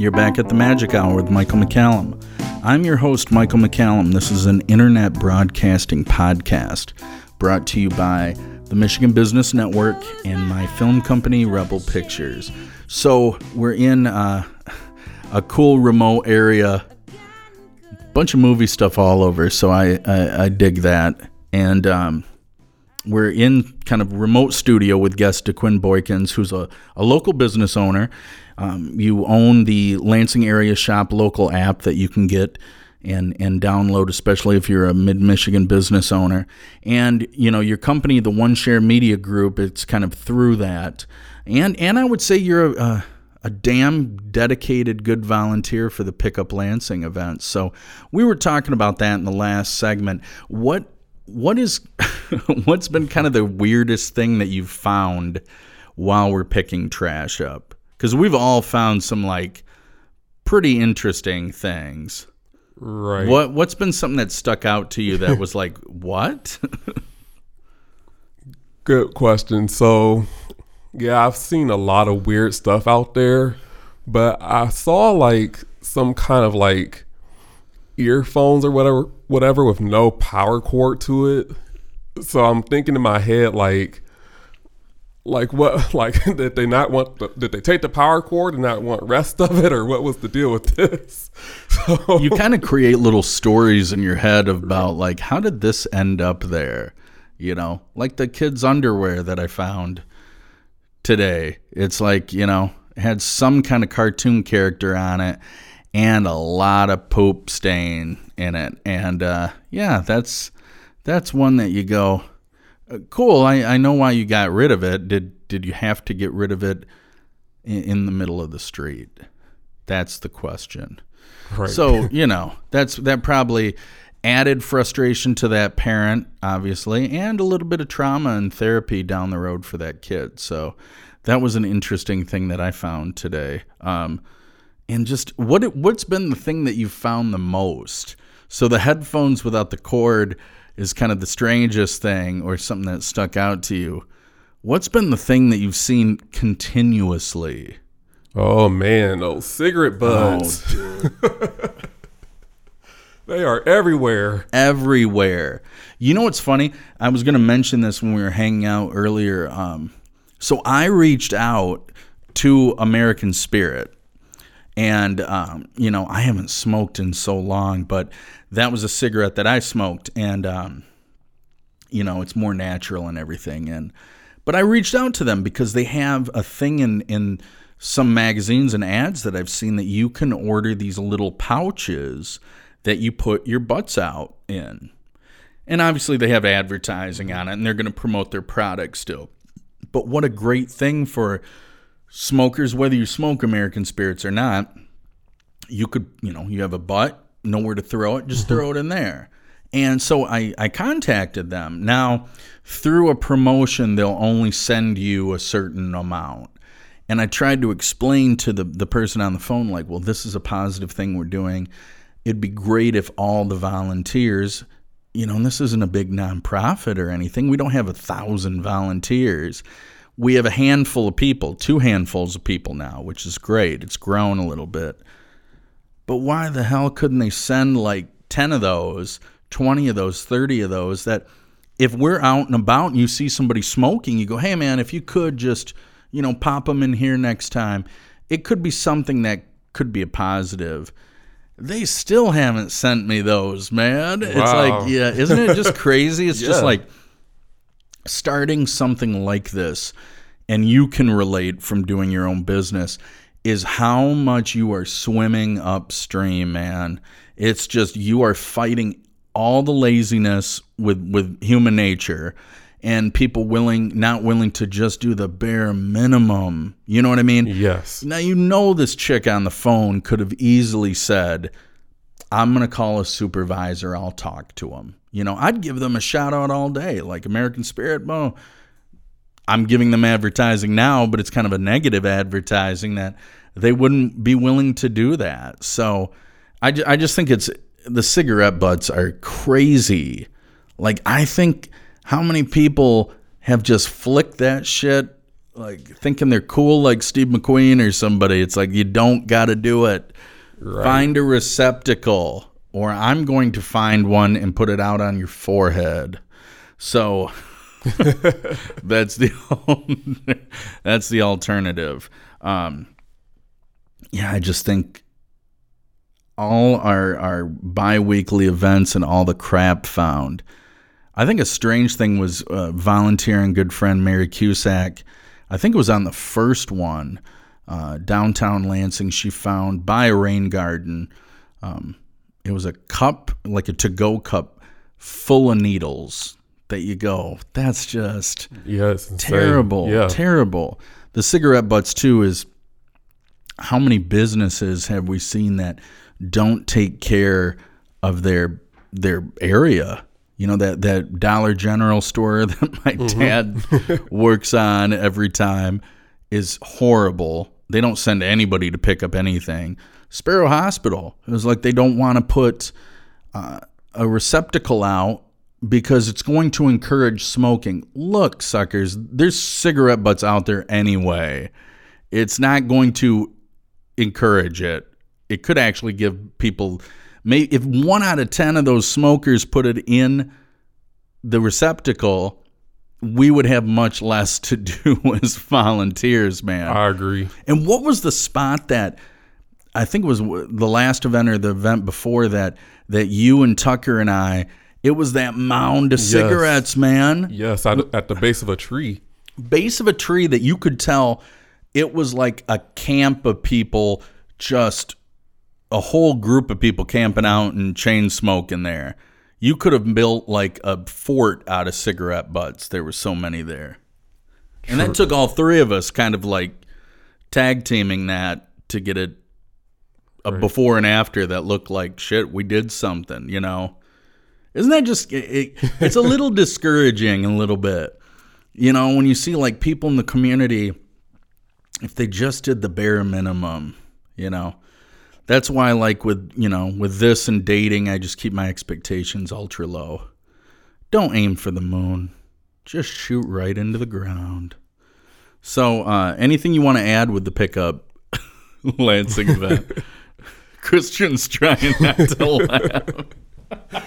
you're back at the Magic Hour with Michael McCallum. I'm your host, Michael McCallum. This is an internet broadcasting podcast brought to you by the Michigan Business Network and my film company, Rebel Pictures. So we're in a cool remote area, bunch of movie stuff all over, so I dig that. And we're in kind of remote studio with guest DeQuinn Boykins, who's a local business owner. You own the Lansing Area Shop local app that you can get and download, especially if you're a mid-Michigan business owner. And, you know, your company, the One Share Media Group, it's kind of through that. And I would say you're a damn dedicated, good volunteer for the Pickup Lansing event. So we were talking about that in the last segment. What's been kind of the weirdest thing that you've found while we're picking trash up? Because we've all found some like pretty interesting things. Right. What's been something that stuck out to you that was like, what? Good question. So, yeah, I've seen a lot of weird stuff out there, but I saw like some kind of like earphones or whatever with no power cord to it. So I'm thinking in my head like what, like did they take the power cord and not want rest of it, or what was the deal with this? So, you kind of create little stories in your head about like, how did this end up there? You know, like the kids' underwear that I found today. It's like, you know, it had some kind of cartoon character on it and a lot of poop stain in it. And yeah, that's one that you go, cool, I know why you got rid of it. Did you have to get rid of it in the middle of the street? That's the question. Right. So, you know, that probably added frustration to that parent, obviously, and a little bit of trauma and therapy down the road for that kid. So that was an interesting thing that I found today. And just what's been the thing that you've found the most? So the headphones without the cord is kind of the strangest thing, or something that stuck out to you. What's been the thing that you've seen continuously? Oh man, those cigarette butts. Oh, they are everywhere. Everywhere. You know what's funny? I was going to mention this when we were hanging out earlier. So I reached out to American Spirit. And, you know, I haven't smoked in so long, but that was a cigarette that I smoked. And, you know, it's more natural and everything. But I reached out to them because they have a thing in some magazines and ads that I've seen that you can order these little pouches that you put your butts out in. And obviously they have advertising on it, and they're going to promote their product still. But what a great thing for smokers, whether you smoke American Spirits or not. You could, you know, you have a butt, nowhere to throw it, just throw it in there. And so I contacted them. Now, through a promotion, they'll only send you a certain amount. And I tried to explain to the person on the phone, like, well, this is a positive thing we're doing. It'd be great if all the volunteers, you know, and this isn't a big nonprofit or anything. We don't have 1,000 volunteers. We have a handful of people, 2 handfuls of people now, which is great. It's grown a little bit. But why the hell couldn't they send like 10 of those, 20 of those, 30 of those, that if we're out and about and you see somebody smoking, you go, hey, man, if you could just, you know, pop them in here next time. It could be something that could be a positive. They still haven't sent me those, man. Wow. It's like, yeah, isn't it just crazy? It's just like, starting something like this, and you can relate from doing your own business, is how much you are swimming upstream, man. It's just, you are fighting all the laziness with human nature, and people not willing to just do the bare minimum. You know what I mean? Yes. Now, you know, this chick on the phone could have easily said, I'm going to call a supervisor. I'll talk to him. You know, I'd give them a shout out all day, like American Spirit. Well, I'm giving them advertising now, but it's kind of a negative advertising that they wouldn't be willing to do that. So I just think the cigarette butts are crazy. Like, I think how many people have just flicked that shit like thinking they're cool like Steve McQueen or somebody. It's like, you don't got to do it. Right. Find a receptacle, or I'm going to find one and put it out on your forehead. So that's the alternative. Yeah, I just think all our bi-weekly events and all the crap found. I think a strange thing was volunteering good friend Mary Cusack. I think it was on the first one, downtown Lansing. She found by a rain garden. It was a cup, like a to-go cup, full of needles. That you go, that's just terrible, terrible. The cigarette butts too is, how many businesses have we seen that don't take care of their area? You know, that Dollar General store that my dad works on every time is horrible. They don't send anybody to pick up anything. Sparrow Hospital, it was like they don't want to put a receptacle out because it's going to encourage smoking. Look, suckers, there's cigarette butts out there anyway. It's not going to encourage it. It could actually give people, if 1 out of 10 of those smokers put it in the receptacle, we would have much less to do as volunteers, man. I agree. And what was the spot that, I think it was the last event or the event before that you and Tucker and I, it was that mound of cigarettes, man. Yes, at the base of a tree. Base of a tree that you could tell it was like a camp of people, just a whole group of people camping out and chain smoking there. You could have built like a fort out of cigarette butts. There were so many there. And that took all three of us kind of like tag teaming that to get it a before and after that looked like, shit, we did something, you know? Isn't that just, it's a little discouraging a little bit. You know, when you see like people in the community, if they just did the bare minimum, you know, that's why like with this and dating, I just keep my expectations ultra low. Don't aim for the moon. Just shoot right into the ground. So anything you want to add with the pickup Lansing event? Christian's trying not to laugh.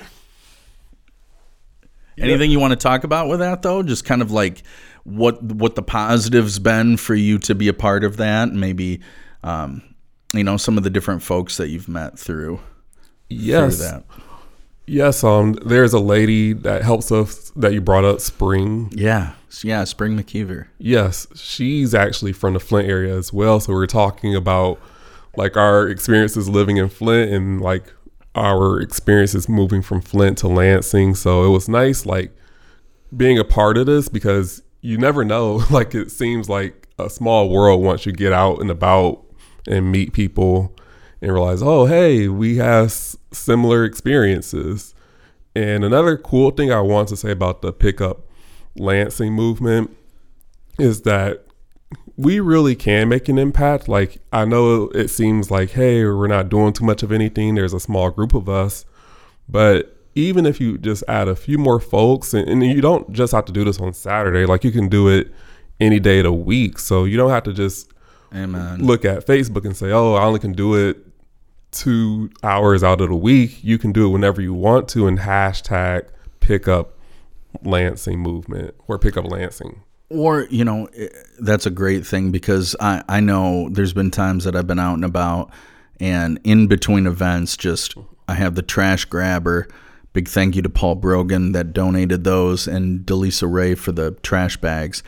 Anything you want to talk about with that, though? Just kind of like what the positives been for you to be a part of that, and maybe some of the different folks that you've met through that. Yes, there's a lady that helps us that you brought up, Spring. Yeah, Spring McKeever. Yes, she's actually from the Flint area as well. So we're talking about like our experiences living in Flint and like our experiences moving from Flint to Lansing. So it was nice like being a part of this, because you never know. Like it seems like a small world once you get out and about and meet people and realize, oh, hey, we have similar experiences. And another cool thing I want to say about the Pickup Lansing movement is that we really can make an impact. Like, I know it seems like, hey, we're not doing too much of anything. There's a small group of us. But even if you just add a few more folks, and you don't just have to do this on Saturday, like you can do it any day of the week. So you don't have to just look at Facebook and say, oh, I only can do it 2 hours out of the week. You can do it whenever you want to, and hashtag Pickup Lansing movement or Pickup Lansing. Or, that's a great thing, because I know there's been times that I've been out and about, and in between events, I have the trash grabber. Big thank you to Paul Brogan that donated those, and Delisa Ray for the trash bags.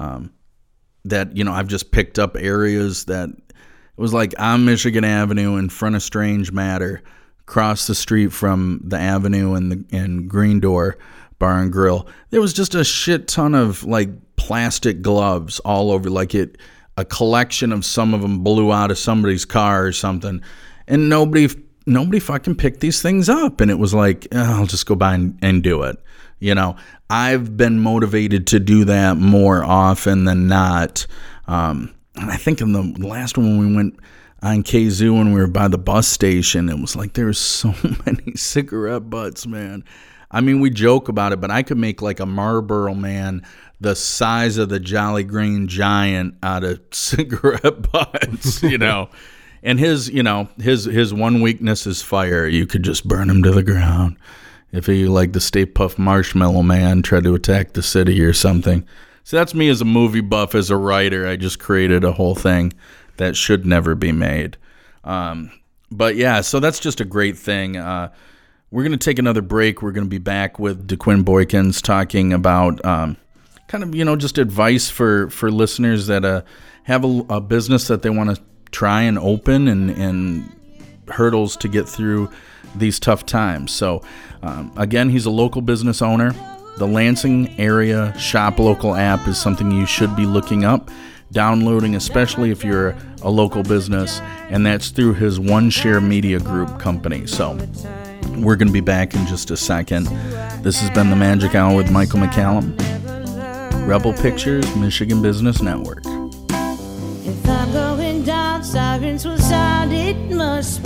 I've just picked up areas that it was like on Michigan Avenue in front of Strange Matter, across the street from the Avenue and Green Door Bar and Grill. There was just a shit ton of like plastic gloves all over, like a collection of some of them blew out of somebody's car or something, and nobody fucking picked these things up. And it was like, I'll just go by and do it. I've been motivated to do that more often than not. And I think in the last one when we went on KZoo when we were by the bus station, it was like there were so many cigarette butts, man. I mean, we joke about it, but I could make like a Marlboro Man the size of the Jolly Green Giant out of cigarette butts, you know. And his one weakness is fire. You could just burn him to the ground. If he, like the Stay Puft Marshmallow Man, tried to attack the city or something. So that's me as a movie buff, as a writer. I just created a whole thing that should never be made. But yeah, so that's just a great thing. We're going to take another break. We're going to be back with DeQuinn Boykins talking about kind of, just advice for listeners that have a business that they want to try and open and hurdles to get through these tough times. So again, he's a local business owner. The Lansing area Shop Local app is something you should be looking up, downloading, especially if you're a local business, and that's through his One Share Media Group company. So we're going to be back in just a second. This has been The Magic Hour with Michael McCallum, Rebel Pictures, Michigan Business Network. If I'm going down, sirens will sound, it must